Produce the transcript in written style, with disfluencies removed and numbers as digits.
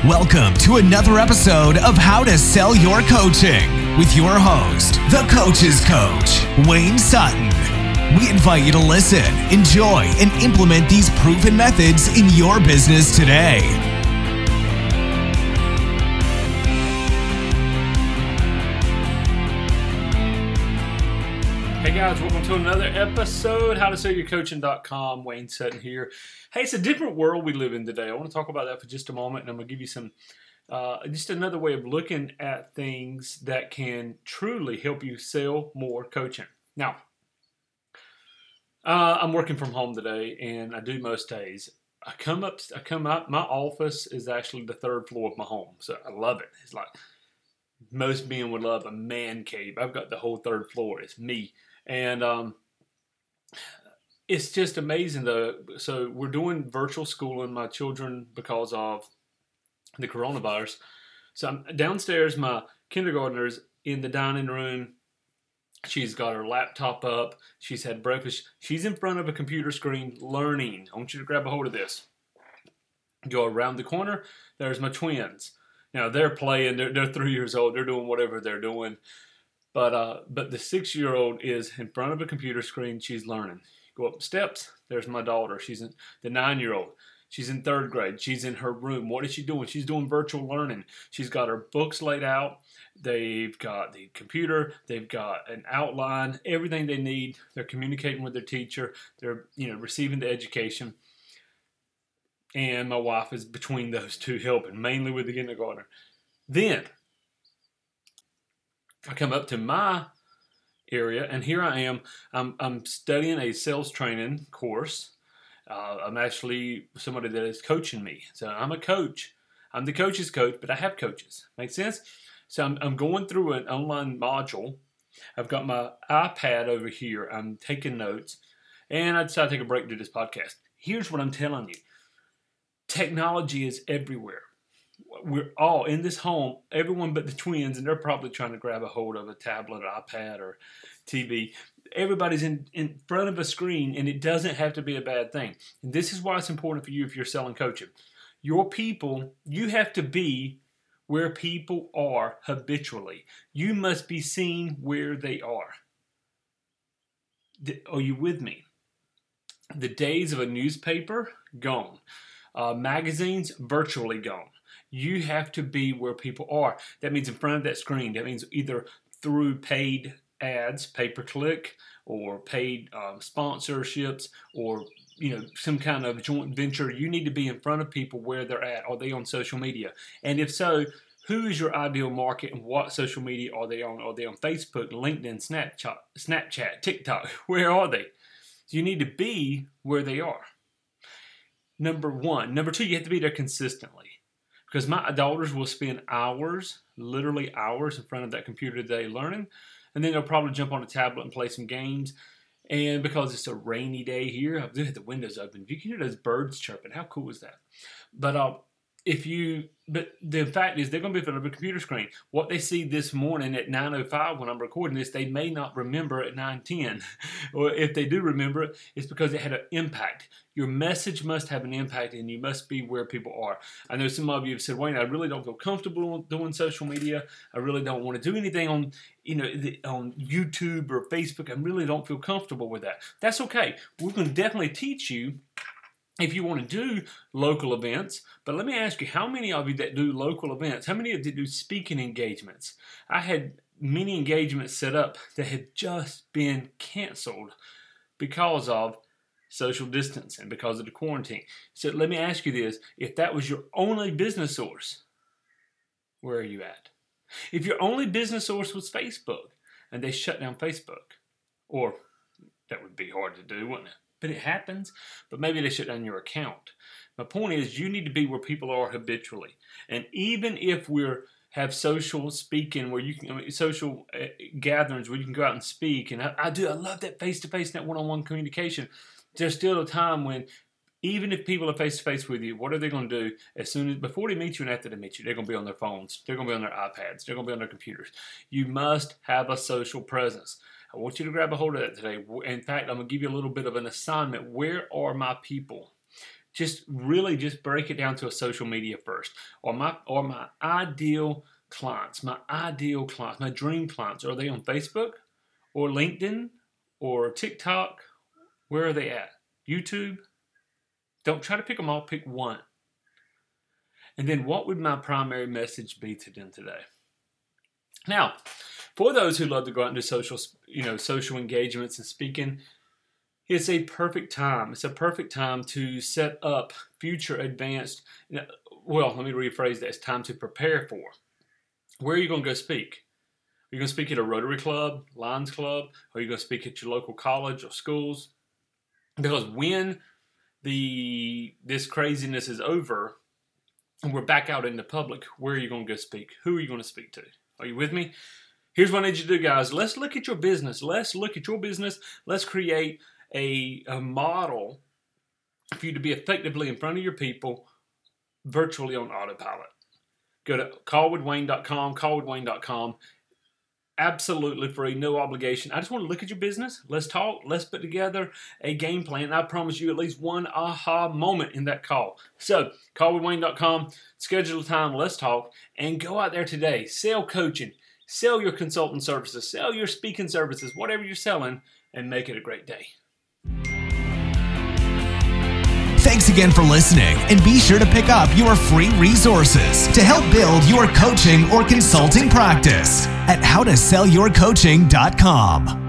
Welcome to another episode of How to Sell Your Coaching with your host, the Coach's Coach, Wayne Sutton. We invite you to listen, enjoy, and implement these proven methods in your business today. Hey guys, welcome to another episode, howtosellyourcoaching.com. Wayne Sutton here. Hey, it's a different world we live in today. I want to talk about that for just a moment, and I'm going to give you some, just another way of looking at things that can truly help you sell more coaching. Now, I'm working from home today, and I do most days. I come out, my office is actually the third floor of my home, so I love it. It's like most men would love a man cave. I've got the whole third floor. It's me. And it's just amazing, though. So we're doing virtual schooling, my children, because of the coronavirus. So I'm downstairs, my kindergartner's in the dining room. She's got her laptop up. She's had breakfast. She's in front of a computer screen learning. I want you to grab a hold of this. Go around the corner. There's my twins. Now, they're playing. They're 3 years old. They're doing whatever they're doing. But the 6-year-old is in front of a computer screen. She's learning. Go up the steps. There's my daughter. She's the 9-year-old. She's in third grade. She's in her room. What is she doing? She's doing virtual learning. She's got her books laid out. They've got the computer. They've got an outline. Everything they need. They're communicating with their teacher. They're receiving the education. And my wife is between those two helping, mainly with the kindergartner. Then I come up to my area, and here I am. I'm studying a sales training course. I'm actually somebody that is coaching me. So I'm a coach. I'm the coach's coach, but I have coaches. Make sense? So I'm going through an online module. I've got my iPad over here. I'm taking notes, and I decided to take a break to do this podcast. Here's what I'm telling you. Technology is everywhere. We're all in this home, everyone but the twins, and they're probably trying to grab a hold of a tablet, or iPad, or TV. Everybody's in front of a screen, and it doesn't have to be a bad thing. And this is why it's important for you if you're selling coaching. Your people, you have to be where people are habitually. You must be seen where they are. Are you with me? The days of a newspaper, gone. Magazines, virtually gone. You have to be where people are. That means in front of that screen. That means either through paid ads, pay-per-click, or paid sponsorships, or some kind of joint venture. You need to be in front of people where they're at. Are they on social media? And if so, who is your ideal market, and what social media are they on? Are they on Facebook, LinkedIn, Snapchat, TikTok? Where are they? So you need to be where they are. Number one. Number two, you have to be there consistently. Because my daughters will spend hours, literally hours, in front of that computer today learning. And then they'll probably jump on a tablet and play some games. And because it's a rainy day here, I've had the windows open. You can hear those birds chirping. How cool is that? But the fact is, they're going to be in front of a computer screen. What they see this morning at 9:05 when I'm recording this, they may not remember at 9:10. Or if they do remember it, it's because it had an impact. Your message must have an impact, and you must be where people are. I know some of you have said, Wayne, I really don't feel comfortable doing social media. I really don't want to do anything on YouTube or Facebook. I really don't feel comfortable with that. That's okay. We're going to definitely teach you if you want to do local events. But let me ask you, how many of you that do local events, how many of you do speaking engagements? I had many engagements set up that had just been canceled because of social distancing, because of the quarantine. So let me ask you this. If that was your only business source, where are you at? If your only business source was Facebook, and they shut down Facebook, or that would be hard to do, wouldn't it? But it happens. But maybe they shut down your account. My point is, you need to be where people are habitually. And even if have social speaking where you can, social gatherings where you can go out and speak, and I love that face-to-face, that one-on-one communication. There's still a time when, even if people are face-to-face with you, what are they going to do before they meet you and after they meet you? They're going to be on their phones. They're going to be on their iPads. They're going to be on their computers. You must have a social presence. I want you to grab a hold of that today. In fact, I'm going to give you a little bit of an assignment. Where are my people? just really just break it down to a social media first, or my ideal clients, my dream clients. Are they on Facebook or LinkedIn or TikTok? Where are they at? YouTube? Don't try to pick them all, pick one. And then what would my primary message be to them today? Now, for those who love to go out and do social engagements and speaking, it's a perfect time. It's a perfect time to set up future advanced, let me rephrase that. It's time to prepare for. Where are you going to go speak? Are you going to speak at a Rotary Club, Lions Club? Or are you going to speak at your local college or schools? Because when this craziness is over and we're back out in the public, where are you going to go speak? Who are you going to speak to? Are you with me? Here's what I need you to do, guys. Let's look at your business. Let's create a model for you to be effectively in front of your people virtually on autopilot. Go to callwithwayne.com, absolutely free, no obligation. I just want to look at your business. Let's talk. Let's put together a game plan. I promise you at least one aha moment in that call. So callwithwayne.com, schedule a time, let's talk, and go out there today. Sell coaching, sell your consulting services, sell your speaking services, whatever you're selling, and make it a great day. Thanks again for listening, and be sure to pick up your free resources to help build your coaching or consulting practice at howtosellyourcoaching.com.